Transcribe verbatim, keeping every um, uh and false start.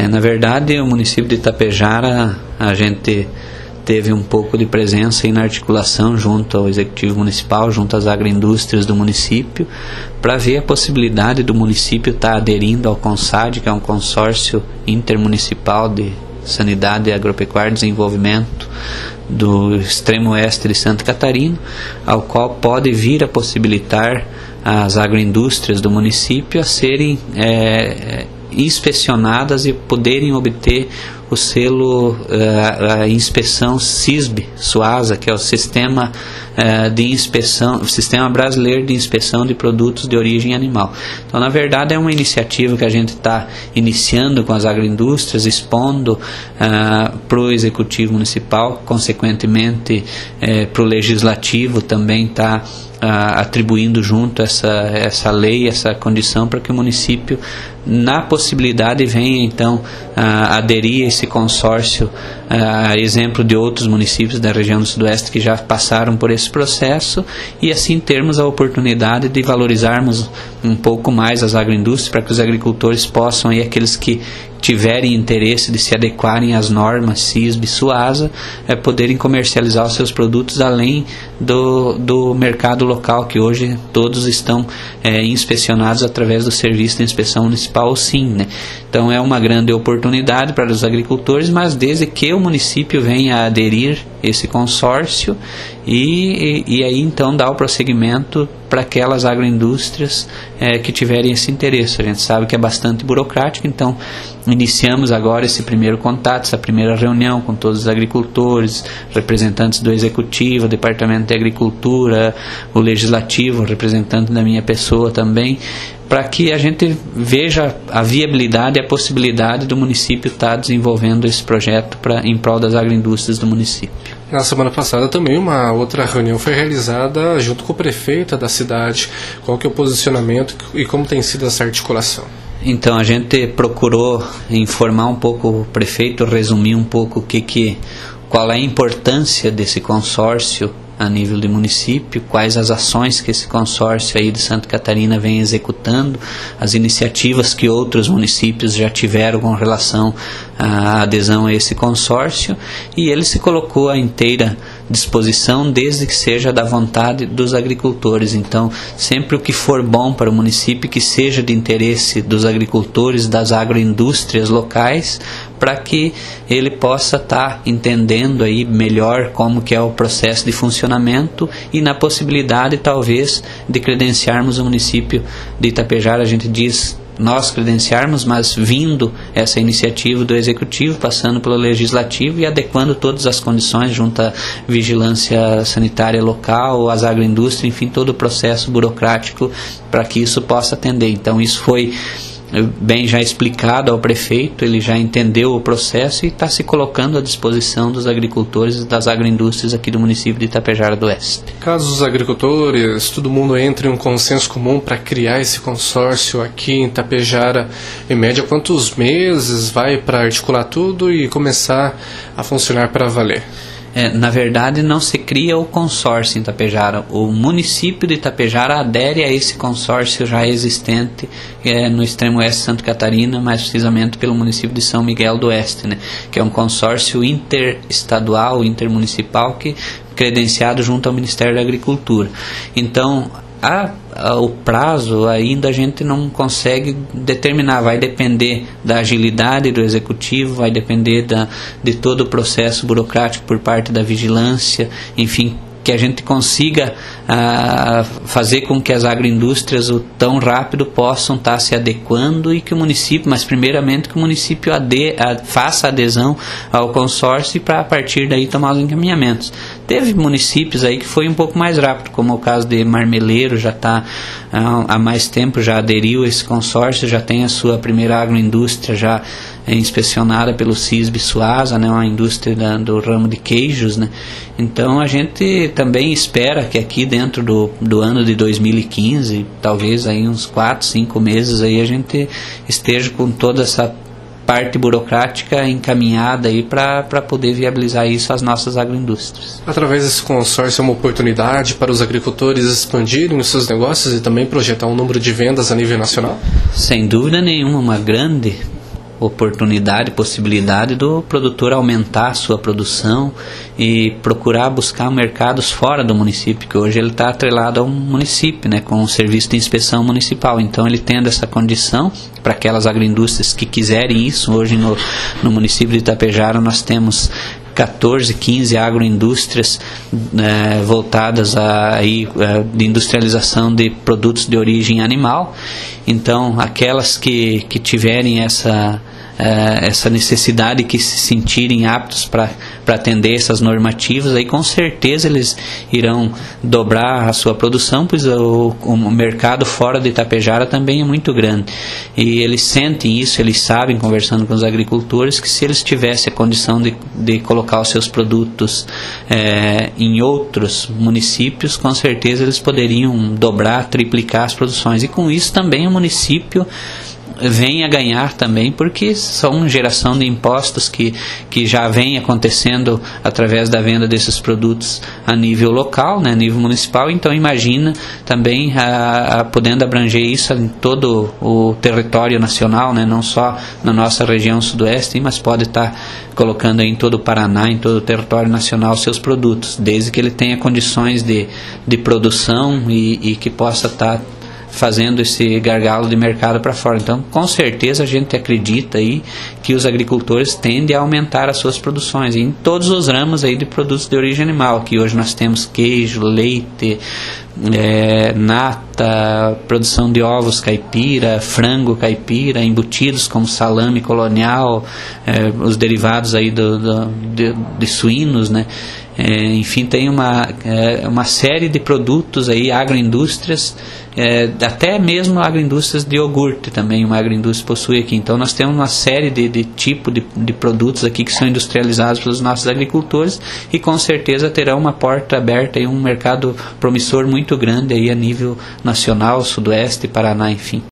É, na verdade, o município de Itapejara, a gente teve um pouco de presença aí na articulação junto ao Executivo Municipal, junto às agroindústrias do município, para ver a possibilidade do município estar tá aderindo ao CONSAD, que é um consórcio intermunicipal de sanidade e agropecuária e desenvolvimento do extremo oeste de Santa Catarina, ao qual pode vir a possibilitar as agroindústrias do município a serem é, inspecionadas e poderem obter o selo, a, a inspeção SISB, SUASA, que é o Sistema uh, de Inspeção, o Sistema Brasileiro de Inspeção de Produtos de Origem Animal. Então, na verdade, é uma iniciativa que a gente está iniciando com as agroindústrias, expondo uh, para o Executivo Municipal, consequentemente uh, para o Legislativo também está Uh, atribuindo junto essa, essa lei, essa condição para que o município, na possibilidade, venha então uh, aderir a esse consórcio, uh, exemplo de outros municípios da região do Sudoeste que já passaram por esse processo, e assim termos a oportunidade de valorizarmos um pouco mais as agroindústrias, para que os agricultores possam, e aqueles que tiverem interesse de se adequarem às normas SISB e SUASA, é, poderem comercializar os seus produtos além do, do mercado local, que hoje todos estão é, inspecionados através do Serviço de Inspeção Municipal, o SIM, né? Então é uma grande oportunidade para os agricultores, mas desde que o município venha a aderir esse consórcio e, e, e aí então dar o prosseguimento para aquelas agroindústrias é, que tiverem esse interesse. A gente sabe que é bastante burocrático, então iniciamos agora esse primeiro contato, essa primeira reunião com todos os agricultores, representantes do Executivo, Departamento de Agricultura, o Legislativo, representante da minha pessoa também, para que a gente veja a viabilidade e a possibilidade do município estar desenvolvendo esse projeto pra, em prol das agroindústrias do município. Na semana passada também uma outra reunião foi realizada junto com o prefeito da cidade. Qual que é o posicionamento e como tem sido essa articulação? Então, a gente procurou informar um pouco o prefeito, resumir um pouco o que, que, qual é a importância desse consórcio a nível de município, quais as ações que esse consórcio aí de Santa Catarina vem executando, as iniciativas que outros municípios já tiveram com relação à adesão a esse consórcio, e ele se colocou à inteira disposição, desde que seja da vontade dos agricultores. Então, sempre o que for bom para o município, que seja de interesse dos agricultores, das agroindústrias locais, para que ele possa estar entendendo aí melhor como que é o processo de funcionamento e na possibilidade, talvez, de credenciarmos o município de Itapejara. A gente diz nós credenciarmos, mas vindo essa iniciativa do Executivo, passando pelo Legislativo e adequando todas as condições junto à vigilância sanitária local, às agroindústrias, enfim, todo o processo burocrático para que isso possa atender. Então, isso foi bem já explicado ao prefeito, ele já entendeu o processo e está se colocando à disposição dos agricultores e das agroindústrias aqui do município de Itapejara do Oeste. Caso os agricultores, todo mundo entre em um consenso comum para criar esse consórcio aqui em Itapejara, em média, quantos meses vai para articular tudo e começar a funcionar para valer? É, na verdade, não se cria o consórcio em Itapejara. O município de Itapejara adere a esse consórcio já existente é, no extremo oeste de Santa Catarina, mais precisamente pelo município de São Miguel do Oeste, né, que é um consórcio interestadual, intermunicipal, que credenciado junto ao Ministério da Agricultura. Então, a, a, o prazo ainda a gente não consegue determinar, vai depender da agilidade do Executivo, vai depender da, de todo o processo burocrático por parte da vigilância, enfim, que a gente consiga ah, fazer com que as agroindústrias o tão rápido possam estar se adequando e que o município, mas primeiramente que o município ade, a, faça adesão ao consórcio e para a partir daí tomar os encaminhamentos. Teve municípios aí que foi um pouco mais rápido, como o caso de Marmeleiro, já está ah, há mais tempo, já aderiu a esse consórcio, já tem a sua primeira agroindústria já é inspecionada pelo SISB SUASA, né, uma indústria da, do ramo de queijos, né. Então a gente também espera que aqui dentro do, do ano de dois mil e quinze, talvez aí uns quatro, cinco meses aí a gente esteja com toda essa parte burocrática encaminhada aí para poder viabilizar isso às nossas agroindústrias. Através desse consórcio é uma oportunidade para os agricultores expandirem os seus negócios e também projetar um número de vendas a nível nacional? Sem dúvida nenhuma, uma grande oportunidade, possibilidade do produtor aumentar a sua produção e procurar buscar mercados fora do município, que hoje ele está atrelado a um município, né, com o serviço de inspeção municipal. Então ele tendo essa condição para aquelas agroindústrias que quiserem isso. Hoje no, no município de Itapejara nós temos quatorze, quinze agroindústrias eh, voltadas a, aí, eh, de industrialização de produtos de origem animal. Então aquelas que, que tiverem essa, eh, essa necessidade, que se sentirem aptos para atender essas normativas, aí com certeza eles irão dobrar a sua produção, pois o, o mercado fora de Itapejara também é muito grande. E eles sentem isso, eles sabem, conversando com os agricultores, que se eles tivessem a condição de, de colocar os seus produtos é, em outros municípios, com certeza eles poderiam dobrar, triplicar as produções. E com isso também o município vem a ganhar também, porque são geração de impostos que, que já vem acontecendo através da venda desses produtos a nível local, né, a nível municipal. Então imagina também a, a, podendo abranger isso em todo o território nacional, né, não só na nossa região sudoeste, mas pode estar colocando em todo o Paraná, em todo o território nacional, seus produtos, desde que ele tenha condições de, de produção e, e que possa estar fazendo esse gargalo de mercado para fora. Então, com certeza a gente acredita aí que os agricultores tendem a aumentar as suas produções em todos os ramos aí de produtos de origem animal. Aqui hoje nós temos queijo, leite, é, nata, produção de ovos caipira, frango caipira, embutidos como salame colonial, é, os derivados aí do, do, de, de suínos, né? É, enfim, tem uma, é, uma série de produtos aí, agroindústrias, é, até mesmo agroindústrias de iogurte também, uma agroindústria possui aqui. Então nós temos uma série de, de tipo de, de produtos aqui que são industrializados pelos nossos agricultores e com certeza terão uma porta aberta e um mercado promissor muito grande aí a nível nacional, sudoeste, Paraná, enfim.